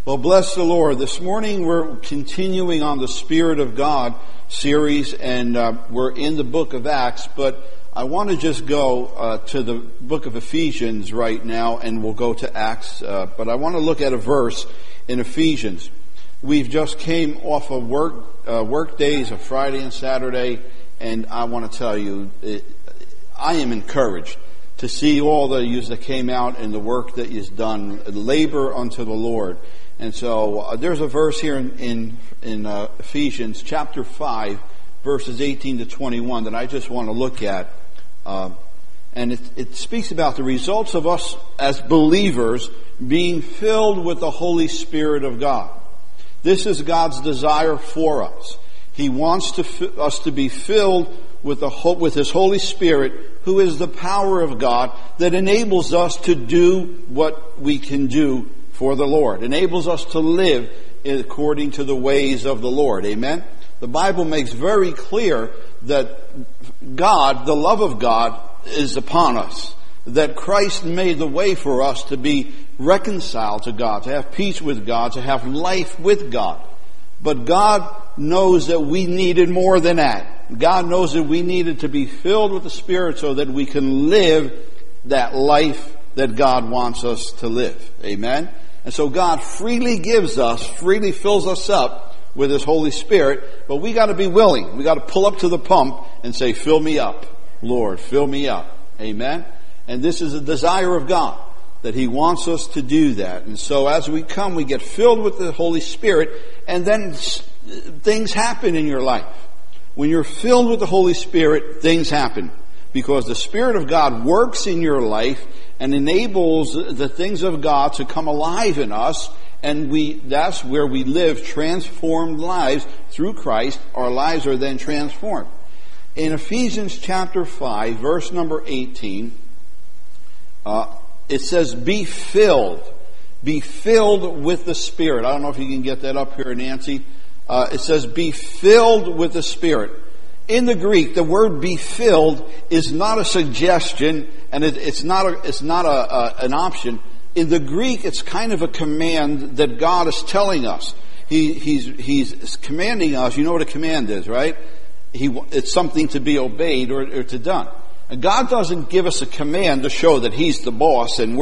Well, bless the Lord. This morning we're continuing on the Spirit of God series, and we're in the book of Acts, but I want to just go to the book of Ephesians right now, and we'll go to Acts, but I want to look at a verse in Ephesians. We've just came off of work days of Friday and Saturday, and I want to tell you, I am encouraged to see all the yous that came out and the work that is done, labor unto the Lord. And so there's a verse here in Ephesians chapter 5, verses 18 to 21 that I just want to look at. And it speaks about the results of us as believers being filled with the Holy Spirit of God. This is God's desire for us. He wants us to be filled with His Holy Spirit, who is the power of God that enables us to do what we can do for the Lord, enables us to live according to the ways of the Lord. Amen? The Bible makes very clear that God, the love of God, is upon us. That Christ made the way for us to be reconciled to God, to have peace with God, to have life with God. But God knows that we needed more than that. God knows that we needed to be filled with the Spirit so that we can live that life that God wants us to live. Amen? And so God freely gives us, freely fills us up with His Holy Spirit, but we got to be willing. We got to pull up to the pump and say, fill me up, Lord, fill me up. Amen? And this is a desire of God, that He wants us to do that. And so as we come, we get filled with the Holy Spirit, and then things happen in your life. When you're filled with the Holy Spirit, things happen. Because the Spirit of God works in your life and enables the things of God to come alive in us, and that's where we live transformed lives through Christ. Our lives are then transformed. In Ephesians chapter 5, verse number 18, it says, be filled with the Spirit. I don't know if you can get that up here, Nancy. It says, be filled with the Spirit. In the Greek, the word "be filled" is not a suggestion, and it's not an option. In the Greek, it's kind of a command that God is telling us. He's commanding us. You know what a command is, right? It's something to be obeyed or to done. And God doesn't give us a command to show that He's the boss and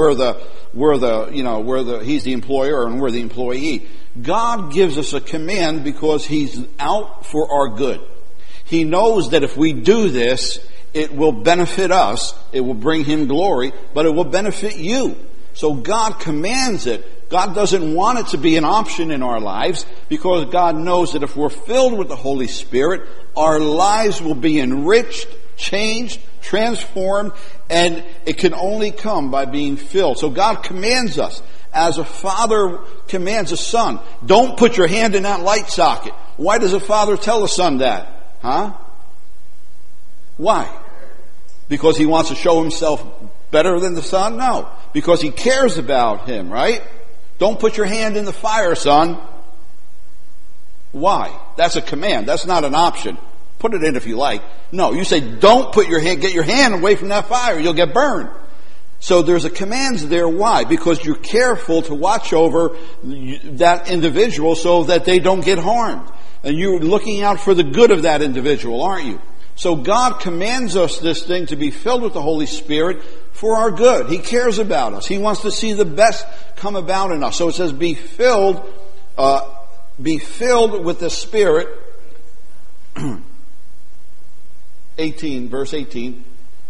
He's the employer and we're the employee. God gives us a command because He's out for our good. He knows that if we do this, it will benefit us, it will bring Him glory, but it will benefit you. So God commands it. God doesn't want it to be an option in our lives, because God knows that if we're filled with the Holy Spirit, our lives will be enriched, changed, transformed, and it can only come by being filled. So God commands us, as a father commands a son, don't put your hand in that light socket. Why does a father tell a son that? Huh? Why? Because he wants to show himself better than the son? No. Because he cares about him, right? Don't put your hand in the fire, son. Why? That's a command. That's not an option. Put it in if you like. No, you say, don't get your hand away from that fire. You'll get burned. So there's a command there. Why? Because you're careful to watch over that individual so that they don't get harmed. And you're looking out for the good of that individual, aren't you? So God commands us this thing to be filled with the Holy Spirit for our good. He cares about us. He wants to see the best come about in us. So it says, be filled with the Spirit. 18, verse 18.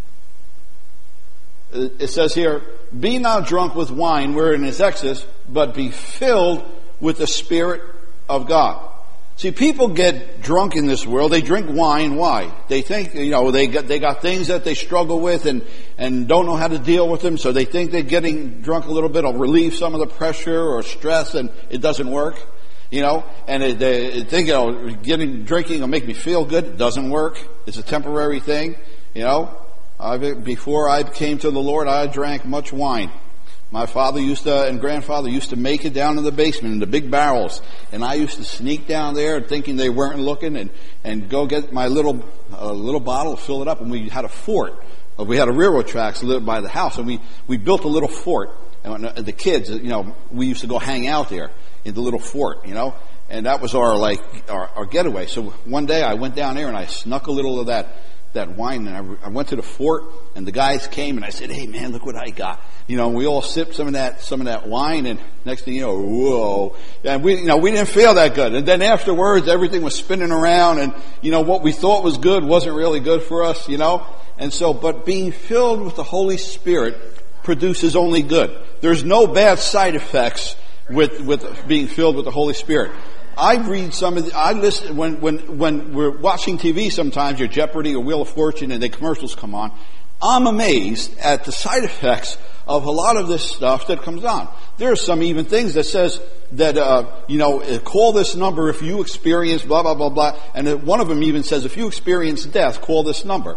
It says here, be not drunk with wine wherein is excess, but be filled with the Spirit of God. See, people get drunk in this world. They drink wine. Why? They think, they got things that they struggle with and don't know how to deal with them. So they think that getting drunk a little bit will relieve some of the pressure or stress, and it doesn't work. And they think, drinking will make me feel good. It doesn't work. It's a temporary thing. Before I came to the Lord, I drank much wine. My father and grandfather used to make it down in the basement in the big barrels. And I used to sneak down there thinking they weren't looking and go get my little bottle, fill it up. And we had a fort. We had a railroad tracks by the house, and we built a little fort. And the kids, we used to go hang out there in the little fort, and that was our getaway. So one day I went down there and I snuck a little of that wine, and I went to the fort, and the guys came, and I said, "Hey man, look what I got." We all sipped some of that wine, and next thing you know, whoa. And we didn't feel that good. And then afterwards, everything was spinning around, and, what we thought was good wasn't really good for us, And so, but being filled with the Holy Spirit produces only good. There's no bad side effects with being filled with the Holy Spirit. I listen, when we're watching TV sometimes, your Jeopardy or Wheel of Fortune, and the commercials come on, I'm amazed at the side effects of a lot of this stuff that comes on. There are some even things that says that, call this number if you experience blah, blah, blah, blah. And one of them even says, if you experience death, call this number.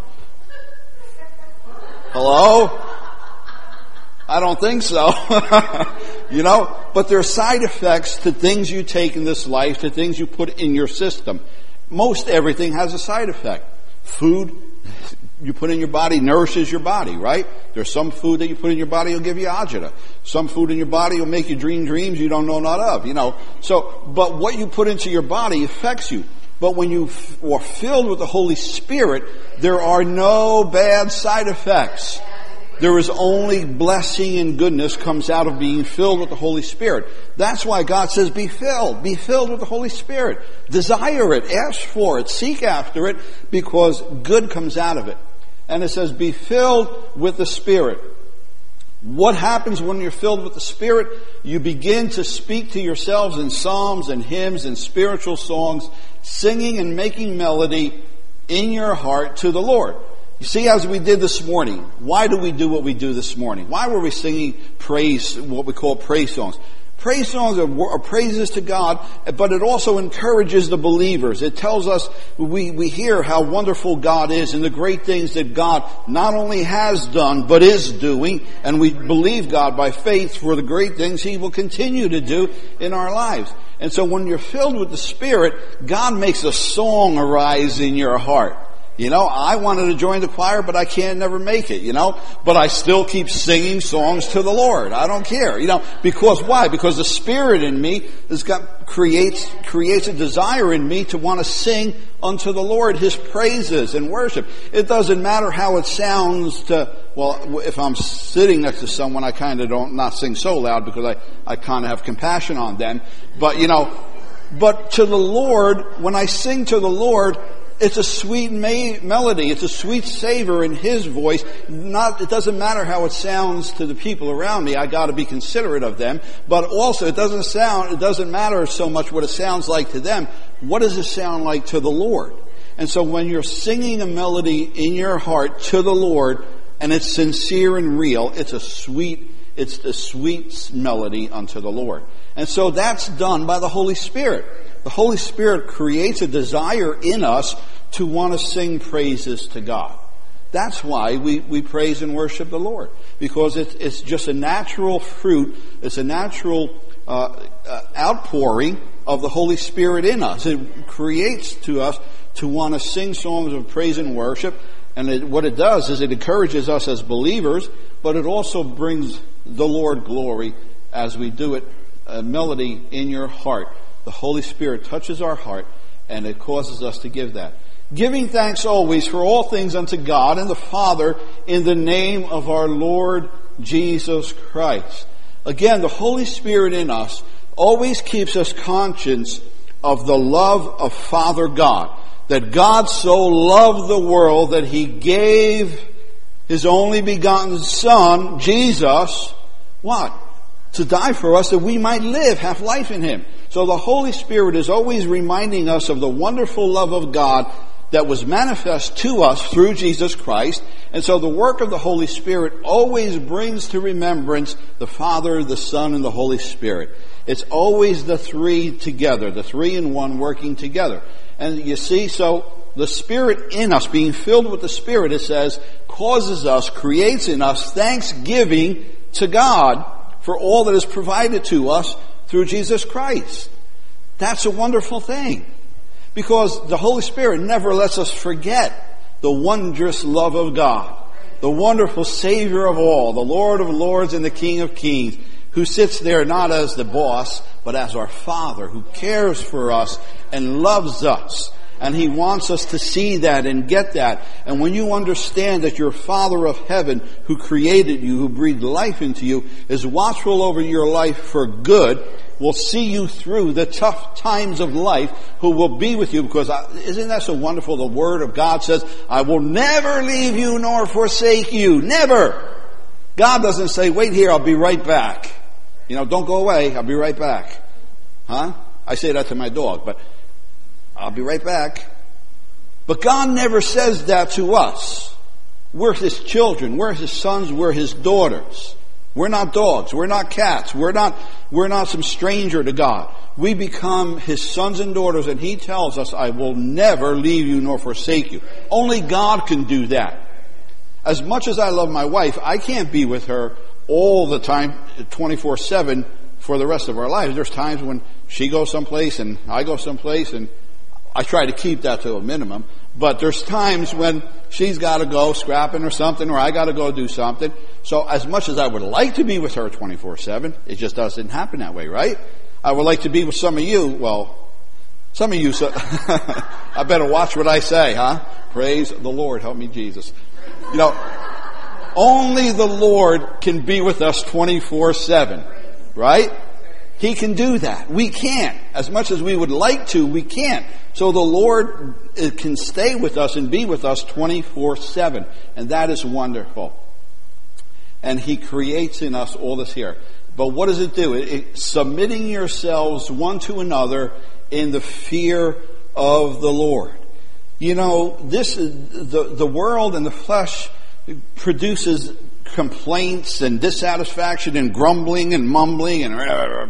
Hello? I don't think so. But there are side effects to things you take in this life, to things you put in your system. Most everything has a side effect. Food you put in your body nourishes your body, right? There's some food that you put in your body will give you agita. Some food in your body will make you dream dreams you don't know not of, but what you put into your body affects you. But when you are filled with the Holy Spirit, there are no bad side effects. There is only blessing and goodness comes out of being filled with the Holy Spirit. That's why God says, be filled with the Holy Spirit. Desire it, ask for it, seek after it, because good comes out of it. And it says, be filled with the Spirit. What happens when you're filled with the Spirit? You begin to speak to yourselves in psalms and hymns and spiritual songs, singing and making melody in your heart to the Lord. You see, as we did this morning, why do we do what we do this morning? Why were we singing praise, what we call praise songs? Praise songs are praises to God, but it also encourages the believers. It tells us, we hear how wonderful God is and the great things that God not only has done, but is doing, and we believe God by faith for the great things He will continue to do in our lives. And so when you're filled with the Spirit, God makes a song arise in your heart. I wanted to join the choir, but I can't never make it, but I still keep singing songs to the Lord. I don't care, because why? Because the Spirit in me creates a desire in me to want to sing unto the Lord His praises and worship. It doesn't matter how it sounds if I'm sitting next to someone, I kind of don't not sing so loud because I kind of have compassion on them. But, but to the Lord, when I sing to the Lord, it's a sweet melody. It's a sweet savor in His voice. It doesn't matter how it sounds to the people around me. I got to be considerate of them. But also, it doesn't matter so much what it sounds like to them. What does it sound like to the Lord? And so when you're singing a melody in your heart to the Lord, and it's sincere and real, it's a sweet melody unto the Lord. And so that's done by the Holy Spirit. The Holy Spirit creates a desire in us to want to sing praises to God. That's why we praise and worship the Lord. Because it's just a natural fruit. It's a natural outpouring of the Holy Spirit in us. It creates to us to want to sing songs of praise and worship. And what it does is it encourages us as believers, but it also brings the Lord glory as we do it. A melody in your heart. The Holy Spirit touches our heart, and it causes us to give that. Giving thanks always for all things unto God and the Father in the name of our Lord Jesus Christ. Again, the Holy Spirit in us always keeps us conscious of the love of Father God. That God so loved the world that He gave His only begotten Son, Jesus, what? To die for us that we might have life in Him. So the Holy Spirit is always reminding us of the wonderful love of God that was manifest to us through Jesus Christ. And so the work of the Holy Spirit always brings to remembrance the Father, the Son, and the Holy Spirit. It's always the three together, the three in one working together. And you see, so the Spirit in us, being filled with the Spirit, it says, creates in us thanksgiving to God for all that is provided to us through Jesus Christ. That's a wonderful thing. Because the Holy Spirit never lets us forget the wondrous love of God. the wonderful Savior of all, the Lord of lords and the King of kings, who sits there not as the boss, but as our Father, who cares for us and loves us. And He wants us to see that and get that. And when you understand that your Father of heaven, who created you, who breathed life into you, is watchful over your life for good, will see you through the tough times of life, who will be with you, because isn't that so wonderful? The Word of God says, I will never leave you nor forsake you. Never! God doesn't say, wait here, I'll be right back. Don't go away, I'll be right back. Huh? I say that to my dog, but I'll be right back. But God never says that to us. We're His children, we're His sons, we're His daughters. We're not dogs, we're not cats, we're not some stranger to God. We become His sons and daughters, and He tells us, I will never leave you nor forsake you. Only God can do that. As much as I love my wife, I can't be with her all the time, 24/7, for the rest of our lives. There's times when she goes someplace and I go someplace, and I try to keep that to a minimum. But there's times when she's got to go scrapping or something, or I got to go do something. So as much as I would like to be with her 24/7, it just doesn't happen that way, right? I would like to be with some of you. Well, some of you, I better watch what I say, huh? Praise the Lord. Help me, Jesus. Only the Lord can be with us 24/7, right? He can do that. We can't. As much as we would like to, we can't. So the Lord can stay with us and be with us 24/7. And that is wonderful. And He creates in us all this here. But what does it do? Submitting yourselves one to another in the fear of the Lord. The world and the flesh produces complaints and dissatisfaction and grumbling and mumbling and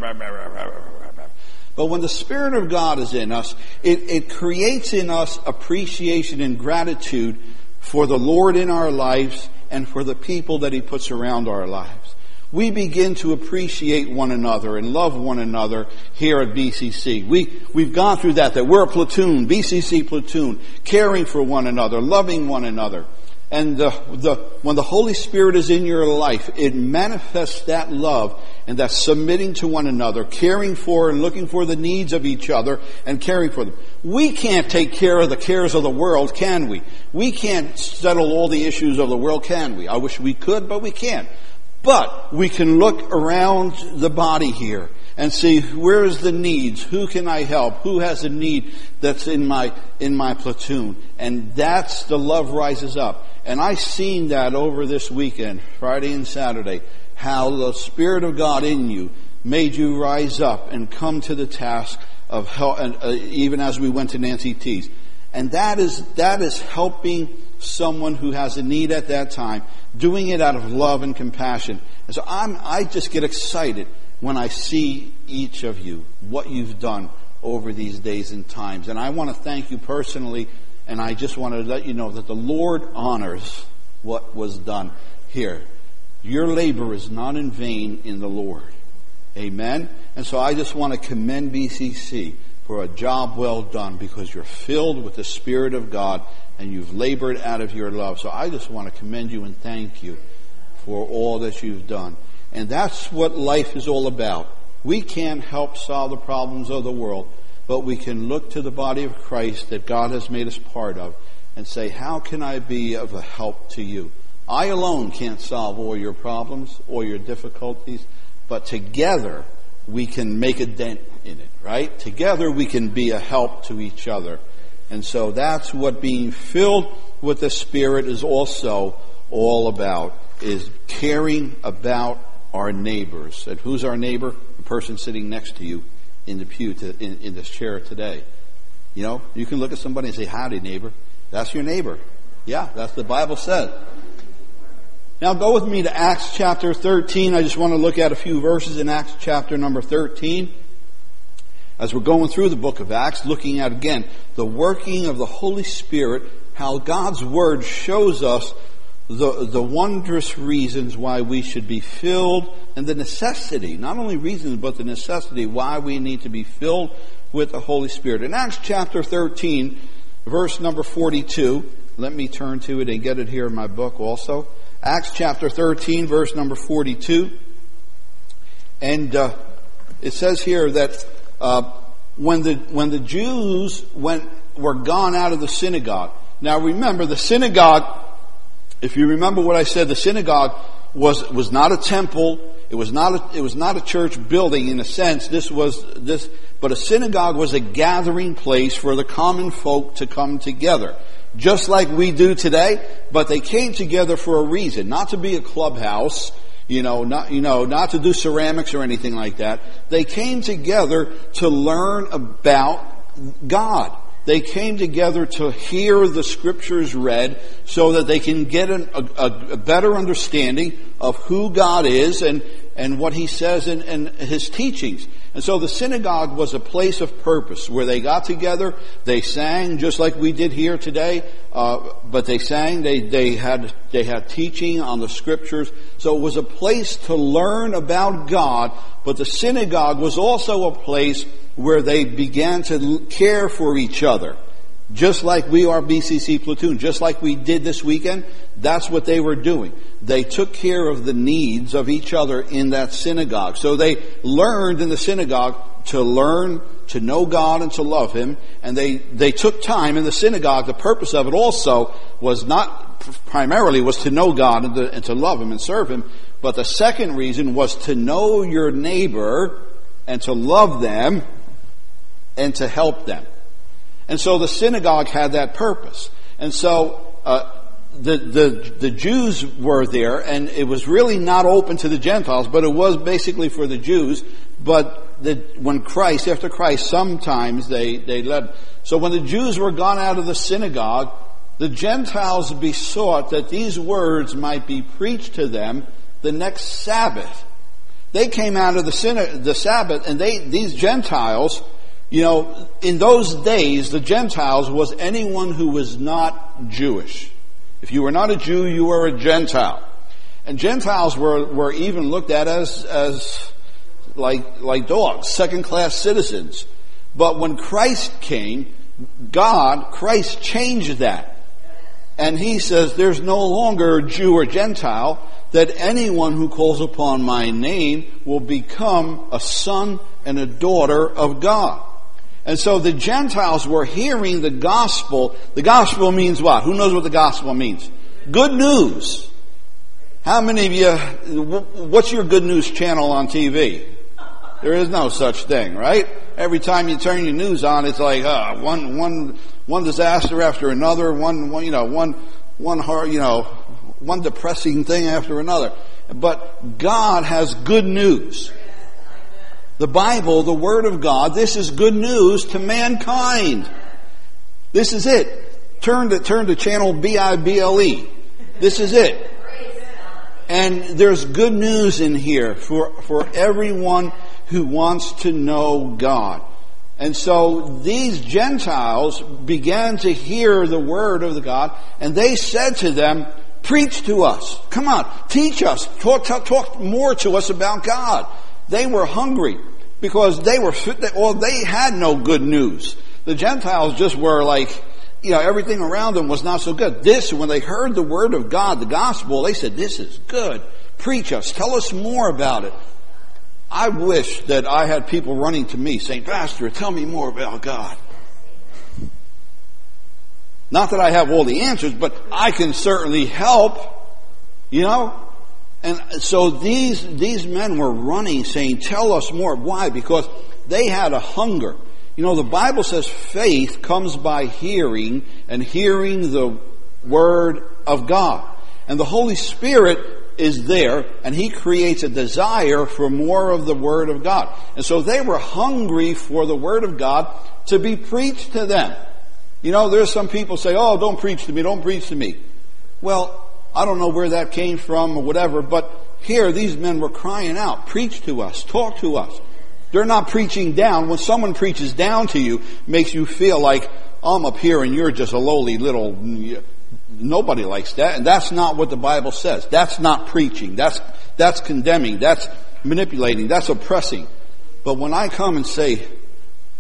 but when the Spirit of God is in us, it creates in us appreciation and gratitude for the Lord in our lives and for the people that He puts around our lives. We begin to appreciate one another and love one another here at BCC. We've gone through that we're a platoon, BCC platoon, caring for one another, loving one another. And when the Holy Spirit is in your life, it manifests that love and that submitting to one another, caring for and looking for the needs of each other and caring for them. We can't take care of the cares of the world, can we? We can't settle all the issues of the world, can we? I wish we could, but we can't. But we can look around the body here and see, where's the needs? Who can I help? Who has a need that's in my platoon? And that's the love rises up. And I've seen that over this weekend, Friday and Saturday, how the Spirit of God in you made you rise up and come to the task of help, even as we went to Nancy T's. And that is helping someone who has a need at that time, doing it out of love and compassion. And so I just get excited when I see each of you, what you've done over these days and times. And I want to thank you personally, and I just want to let you know that the Lord honors what was done here. Your labor is not in vain in the Lord. Amen? And so I just want to commend BCC for a job well done, because you're filled with the Spirit of God and you've labored out of your love. So I just want to commend you and thank you for all that you've done. And that's what life is all about. We can't help solve the problems of the world, but we can look to the body of Christ that God has made us part of and say, how can I be of a help to you? I alone can't solve all your problems, all your difficulties, but together we can make a dent in it, right? Together we can be a help to each other. And so that's what being filled with the Spirit is also all about, is caring about our neighbors. And who's our neighbor? The person sitting next to you in the pew, in this chair today. You can look at somebody and say, howdy, neighbor. That's your neighbor. Yeah, that's the Bible says. Now go with me to Acts chapter 13. I just want to look at a few verses in Acts chapter number 13. As we're going through the book of Acts, looking at, again, the working of the Holy Spirit, how God's Word shows us the wondrous reasons why we should be filled, and the necessity, not only reasons, but the necessity why we need to be filled with the Holy Spirit. In Acts chapter 13, verse number 42, let me turn to it and get it here in my book also. Acts chapter 13, verse number 42. And it says here that when the Jews were gone out of the synagogue. Now remember, the synagogue, if you remember what I said, the synagogue was not a temple. It was not a church building in a sense. But a synagogue was a gathering place for the common folk to come together. Just like we do today, but they came together for a reason, not to be a clubhouse, not to do ceramics or anything like that. They came together to learn about God. They came together to hear the scriptures read so that they can get a better understanding of who God is and what He says in His teachings. And so the synagogue was a place of purpose where they got together, they sang just like we did here today, but they sang, they had teaching on the scriptures. So it was a place to learn about God, but the synagogue was also a place where they began to care for each other. Just like we are BCC Platoon, just like we did this weekend, that's what they were doing. They took care of the needs of each other in that synagogue. So they learned in the synagogue to learn to know God and to love Him. And they took time in the synagogue. The purpose of it also was not primarily was to know God and to love Him and serve Him. But the second reason was to know your neighbor and to love them and to help them. And so the synagogue had that purpose. And so the Jews were there, and it was really not open to the Gentiles, but it was basically for the Jews. But after Christ, sometimes they led. So when the Jews were gone out of the synagogue, the Gentiles besought that these words might be preached to them the next Sabbath. They came out of the Sabbath, and these Gentiles, in those days, the Gentiles was anyone who was not Jewish. If you were not a Jew, you were a Gentile. And Gentiles were even looked at as like dogs, second-class citizens. But when Christ came, Christ changed that. And He says there's no longer Jew or Gentile, that anyone who calls upon my name will become a son and a daughter of God. And so the Gentiles were hearing the gospel. The gospel means what? Who knows what the gospel means? Good news. How many of you, what's your good news channel on TV? There is no such thing, right? Every time you turn your news on, it's like, one disaster after another, one depressing thing after another. But God has good news. The Bible, the Word of God, this is good news to mankind. This is it. Turn to channel BIBLE. This is it. And there's good news in here for everyone who wants to know God. And so these Gentiles began to hear the Word of the God, and they said to them, preach to us. Come on, teach us. Talk more to us about God. They were hungry because they had no good news. The Gentiles just were like, everything around them was not so good. When they heard the Word of God, the gospel, they said, this is good. Preach us. Tell us more about it. I wish that I had people running to me saying, Pastor, tell me more about God. Not that I have all the answers, but I can certainly help, And so these men were running saying, tell us more. Why? Because they had a hunger. The Bible says faith comes by hearing, and hearing the Word of God. And the Holy Spirit is there, and He creates a desire for more of the Word of God. And so they were hungry for the Word of God to be preached to them. There's some people say, oh, don't preach to me, don't preach to me. Well, I don't know where that came from or whatever, but here these men were crying out, preach to us, talk to us. They're not preaching down. When someone preaches down to you, makes you feel like I'm up here and you're just a lowly little... Nobody likes that, and that's not what the Bible says. That's not preaching. That's condemning. That's manipulating. That's oppressing. But when I come and say,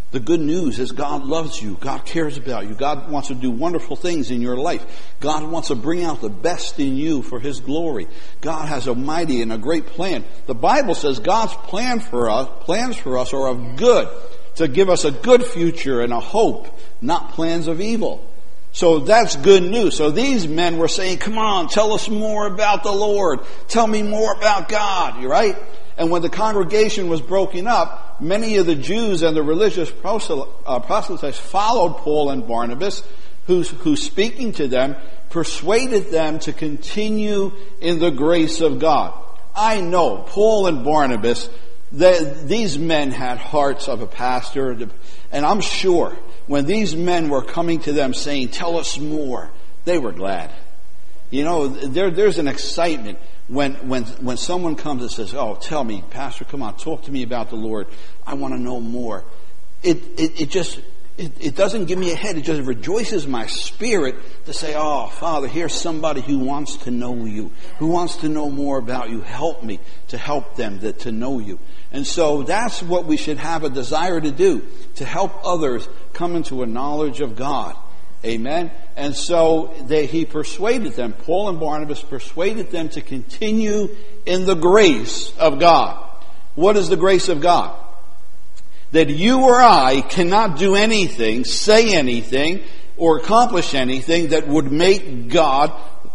The good news is God loves you. God cares about you. God wants to do wonderful things in your life. God wants to bring out the best in you for His glory. God has a mighty and a great plan. The Bible says God's plans for us are of good, to give us a good future and a hope, not plans of evil. So that's good news. So these men were saying, come on, tell us more about the Lord. Tell me more about God, right? And when the congregation was broken up, many of the Jews and the religious proselytes followed Paul and Barnabas, who speaking to them, persuaded them to continue in the grace of God. I know Paul and Barnabas, these men had hearts of a pastor, and I'm sure when these men were coming to them saying, tell us more, they were glad. You know, there's an excitement when someone comes and says, oh, tell me, Pastor, come on, talk to me about the Lord. I want to know more. It doesn't give me a head. It just rejoices my spirit to say, oh, Father, here's somebody who wants to know you, who wants to know more about you. Help me to help them to know you. And so that's what we should have a desire to do, to help others come into a knowledge of God. Amen. And so he persuaded them, Paul and Barnabas persuaded them to continue in the grace of God. What is the grace of God? That you or I cannot do anything, say anything, or accomplish anything that would make God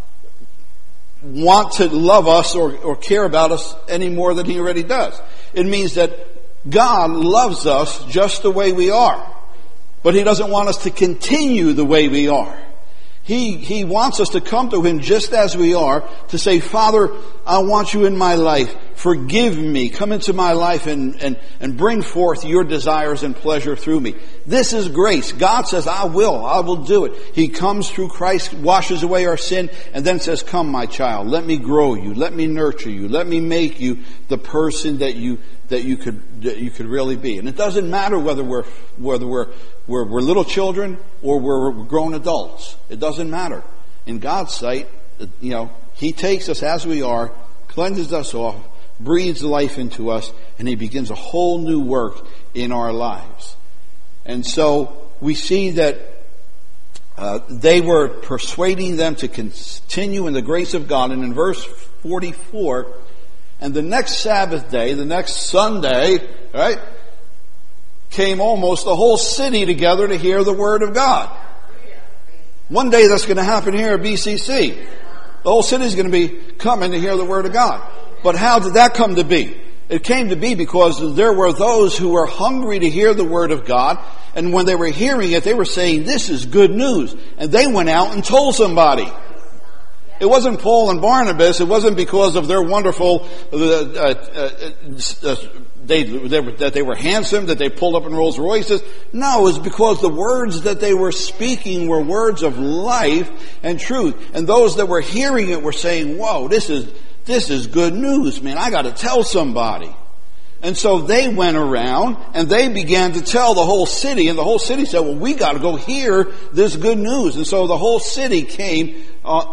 want to love us or care about us any more than He already does. It means that God loves us just the way we are. But He doesn't want us to continue the way we are. He wants us to come to Him just as we are, to say, Father, I want you in my life. Forgive me. Come into my life and bring forth your desires and pleasure through me. This is grace. God says, I will do it. He comes through Christ, washes away our sin, and then says, come, my child, let me grow you. Let me nurture you. Let me make you the person that you could really be. And it doesn't matter whether we're little children or we're grown adults. It doesn't matter. In God's sight, He takes us as we are, cleanses us off, breathes life into us, and He begins a whole new work in our lives. And so we see that they were persuading them to continue in the grace of God. And in verse 44, and the next Sabbath day, the next Sunday, right, came almost the whole city together to hear the Word of God. One day that's going to happen here at BCC. The whole city is going to be coming to hear the Word of God. But how did that come to be? It came to be because there were those who were hungry to hear the Word of God, and when they were hearing it, they were saying, this is good news. And they went out and told somebody. It wasn't Paul and Barnabas. It wasn't because of their wonderful, that they were handsome, that they pulled up in Rolls Royces. No, it was because the words that they were speaking were words of life and truth. And those that were hearing it were saying, whoa, this is good news, man. I got to tell somebody. And so they went around and they began to tell the whole city, and the whole city said, well, we got to go hear this good news. And so the whole city came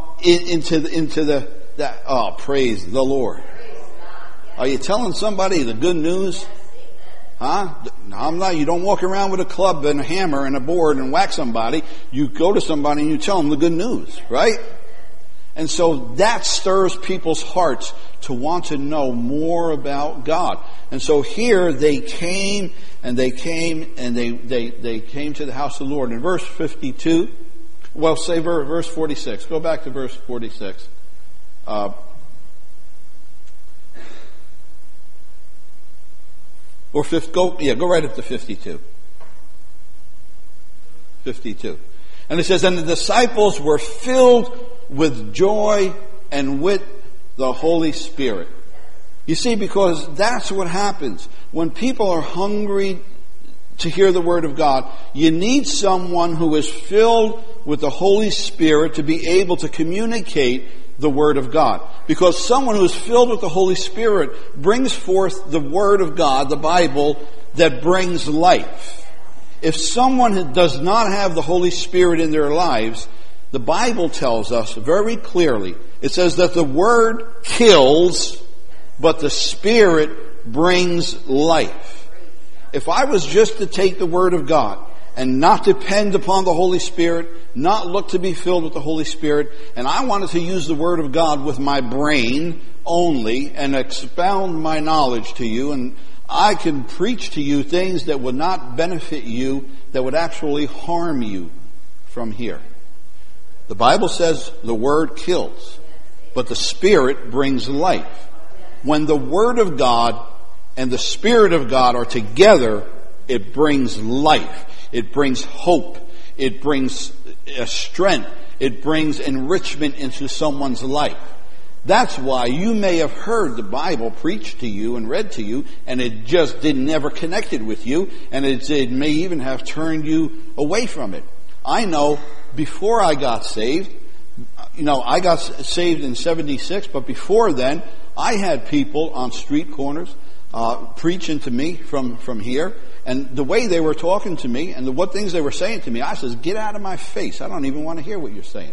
oh, praise the Lord. Are you telling somebody the good news? Huh? No, I'm not. You don't walk around with a club and a hammer and a board and whack somebody. You go to somebody and you tell them the good news, right? And so that stirs people's hearts to want to know more about God. And so here they came to the house of the Lord. In verse 52, well, say verse 46. Go back to verse 46. Go right up to 52. 52. And it says, and the disciples were filled with joy and with the Holy Spirit. You see, because that's what happens. When people are hungry to hear the Word of God, you need someone who is filled with the Holy Spirit to be able to communicate the Word of God. Because someone who is filled with the Holy Spirit brings forth the Word of God, the Bible, that brings life. If someone does not have the Holy Spirit in their lives, the Bible tells us very clearly, it says that the Word kills, but the Spirit brings life. if I was just to take the Word of God and not depend upon the Holy Spirit, not look to be filled with the Holy Spirit, and I wanted to use the Word of God with my brain only and expound my knowledge to you, and I can preach to you things that would not benefit you, that would actually harm you from here. The Bible says the Word kills, but the Spirit brings life. When the Word of God and the Spirit of God are together, it brings life. It brings hope. It brings strength. It brings enrichment into someone's life. That's why you may have heard the Bible preached to you and read to you, and it just never connected with you, and it may even have turned you away from it. I know before I got saved, I got saved in 76, but before then, I had people on street corners preaching to me from here, and the way they were talking to me and what things they were saying to me, I says, get out of my face. I don't even want to hear what you're saying.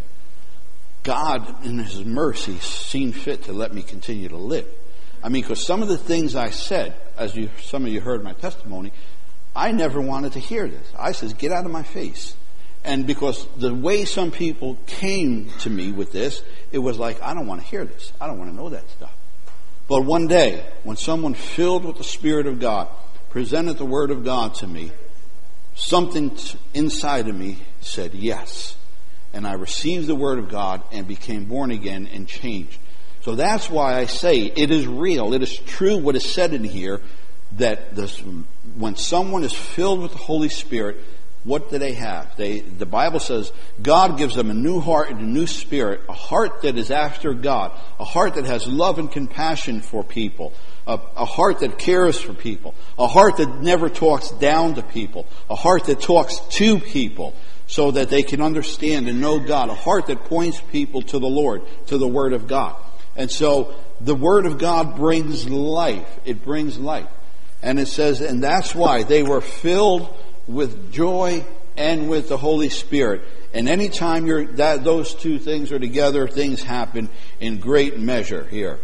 God, in His mercy, seen fit to let me continue to live. Because some of the things I said, as some of you heard my testimony, I never wanted to hear this. I says, get out of my face. And because the way some people came to me with this, it was like, I don't want to hear this. I don't want to know that stuff. But one day, when someone filled with the Spirit of God presented the Word of God to me, something inside of me said yes. And I received the Word of God and became born again and changed. So that's why I say it is real. It is true what is said in here, that when someone is filled with the Holy Spirit, what do they have? The Bible says God gives them a new heart and a new spirit, a heart that is after God, a heart that has love and compassion for people, a heart that cares for people, a heart that never talks down to people, a heart that talks to people so that they can understand and know God, a heart that points people to the Lord, to the Word of God. And so the Word of God brings life. It brings life. And it says, and that's why they were filled with joy and with the Holy Spirit. And anytime those two things are together, things happen in great measure here.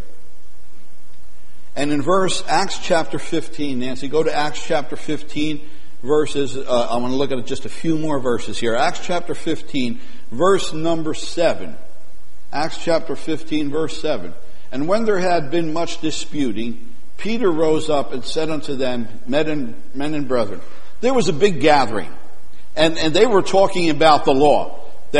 And in Acts chapter 15, Nancy, go to Acts chapter 15, verses, I want to look at just a few more verses here. Acts chapter 15, verse number 7. Acts chapter 15, verse 7. And when there had been much disputing, Peter rose up and said unto them, men and brethren, there was a big gathering, and they were talking about the law,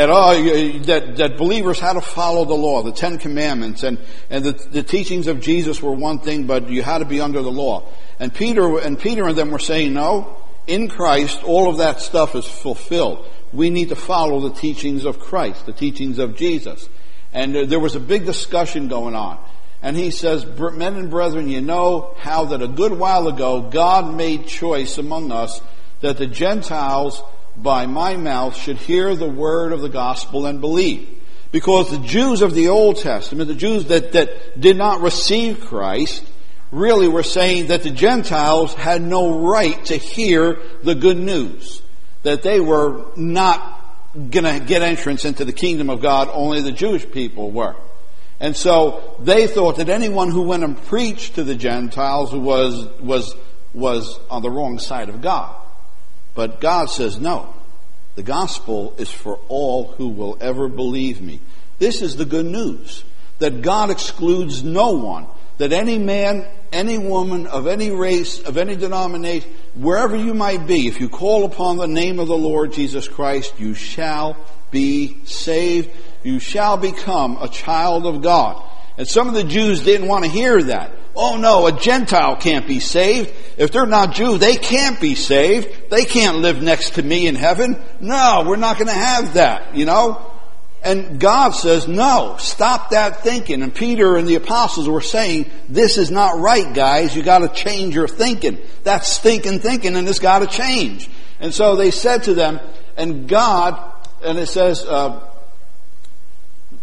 that believers had to follow the law, the Ten Commandments, and the teachings of Jesus were one thing, but you had to be under the law. And Peter and them were saying, no, in Christ, all of that stuff is fulfilled. We need to follow the teachings of Christ, the teachings of Jesus. And there was a big discussion going on. And he says, men and brethren, you know how that a good while ago God made choice among us that the Gentiles by my mouth should hear the word of the gospel and believe. Because the Jews of the Old Testament, the Jews that did not receive Christ, really were saying that the Gentiles had no right to hear the good news. That they were not going to get entrance into the kingdom of God, only the Jewish people were. And so they thought that anyone who went and preached to the Gentiles was on the wrong side of God. But God says, no, the gospel is for all who will ever believe me. This is the good news, that God excludes no one, that any man, any woman, of any race, of any denomination, wherever you might be, if you call upon the name of the Lord Jesus Christ, you shall be saved. You shall become a child of God. And some of the Jews didn't want to hear that. Oh no, a Gentile can't be saved. If they're not Jew, they can't be saved. They can't live next to me in heaven. No, we're not going to have that, And God says, no, stop that thinking. And Peter and the apostles were saying, this is not right, guys. You got to change your thinking. That's stinking thinking, and it's got to change. And so they said to them, and God, and it says,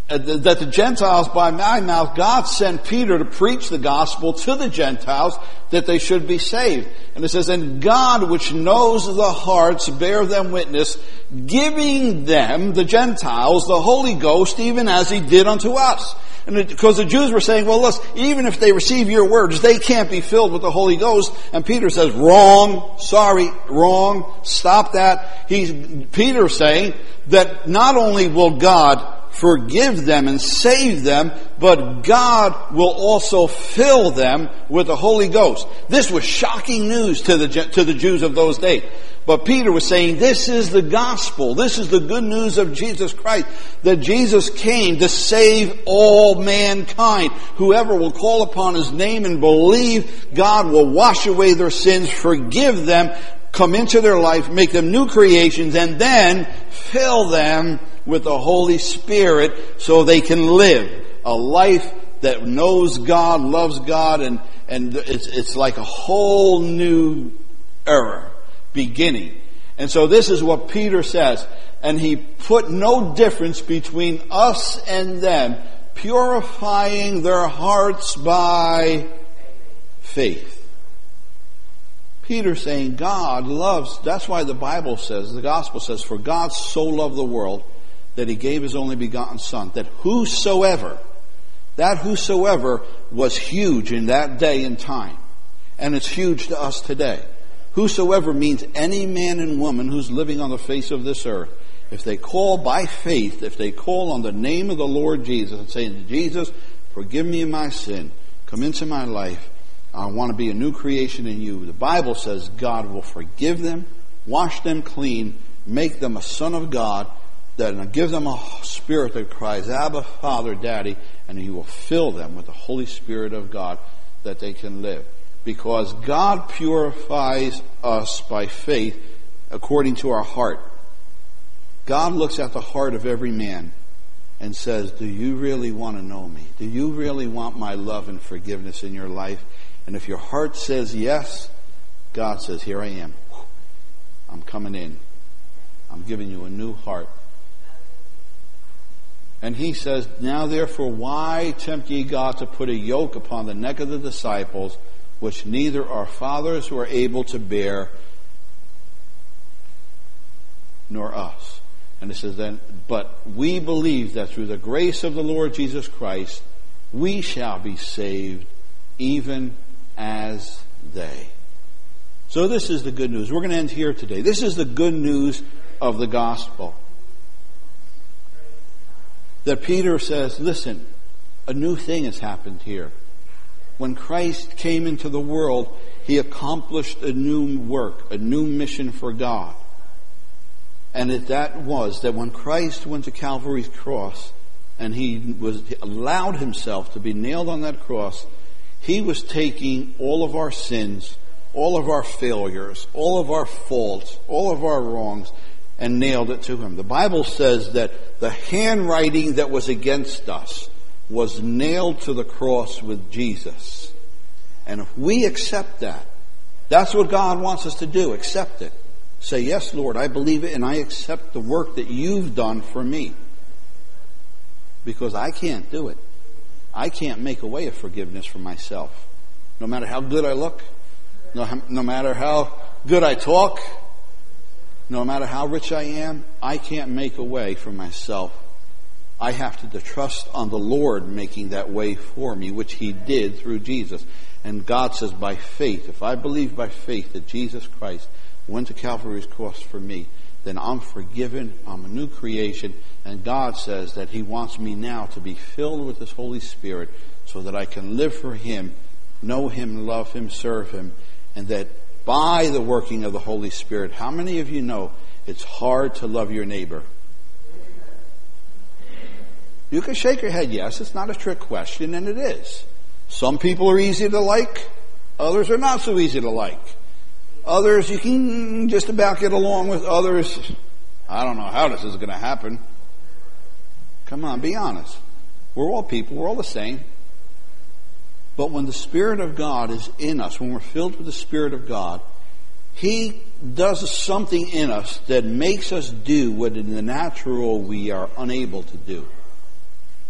that the Gentiles, by my mouth, God sent Peter to preach the gospel to the Gentiles, that they should be saved. And it says, and God, which knows the hearts, bear them witness, giving them, the Gentiles, the Holy Ghost, even as he did unto us. And because the Jews were saying, well, listen, even if they receive your words, they can't be filled with the Holy Ghost. And Peter says, wrong, sorry, wrong, stop that. Peter's saying that not only will God forgive them and save them, but God will also fill them with the Holy Ghost. This was shocking news to the Jews of those days. But Peter was saying, this is the gospel. This is the good news of Jesus Christ. That Jesus came to save all mankind. Whoever will call upon his name and believe, God will wash away their sins, forgive them, come into their life, make them new creations, and then fill them with the Holy Spirit so they can live a life that knows God, loves God, and it's like a whole new era beginning. And so this is what Peter says. And he put no difference between us and them, purifying their hearts by faith. Peter saying God loves, that's why the Bible says, the gospel says, for God so loved the world that he gave his only begotten Son, that whosoever was huge in that day and time. And it's huge to us today. Whosoever means any man and woman who's living on the face of this earth. If they call by faith, if they call on the name of the Lord Jesus and say, Jesus, forgive me of my sin, come into my life, I want to be a new creation in you. The Bible says God will forgive them, wash them clean, make them a son of God, that give them a spirit that cries, Abba, Father, Daddy, and he will fill them with the Holy Spirit of God that they can live. Because God purifies us by faith according to our heart. God looks at the heart of every man and says, do you really want to know me? Do you really want my love and forgiveness in your life? And if your heart says yes, God says, here I am. I'm coming in. I'm giving you a new heart. And he says, now therefore, why tempt ye God to put a yoke upon the neck of the disciples, which neither our fathers were able to bear, nor us? And it says then, but we believe that through the grace of the Lord Jesus Christ, we shall be saved, even as they. So this is the good news. We're going to end here today. This is the good news of the gospel. That Peter says, listen, a new thing has happened here. When Christ came into the world, he accomplished a new work, a new mission for God. And that was that when Christ went to Calvary's cross and he allowed himself to be nailed on that cross, he was taking all of our sins, all of our failures, all of our faults, all of our wrongs, and nailed it to him. The Bible says that the handwriting that was against us was nailed to the cross with Jesus. And if we accept that, that's what God wants us to do. Accept it. Say, yes, Lord, I believe it and I accept the work that you've done for me. Because I can't do it. I can't make a way of forgiveness for myself. No matter how good I look, no matter how good I talk, no matter how rich I am, I can't make a way for myself. I have to trust on the Lord making that way for me, which he did through Jesus. And God says by faith, if I believe by faith that Jesus Christ went to Calvary's cross for me, then I'm forgiven, I'm a new creation, and God says that he wants me now to be filled with his Holy Spirit so that I can live for him, know him, love him, serve him, and that by the working of the Holy Spirit, how many of you know it's hard to love your neighbor? You can shake your head, yes, it's not a trick question, and it is. Some people are easy to like, others are not so easy to like. Others you can just about get along with, others, I don't know how this is going to happen. Come on, be honest. We're all people, we're all the same. But when the Spirit of God is in us, when we're filled with the Spirit of God, he does something in us that makes us do what in the natural we are unable to do.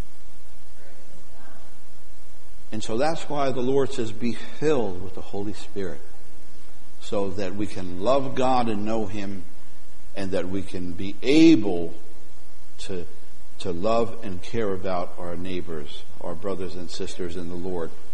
And so that's why the Lord says, be filled with the Holy Spirit, so that we can love God and know Him, and that we can be able to love and care about our neighbors, our brothers and sisters in the Lord.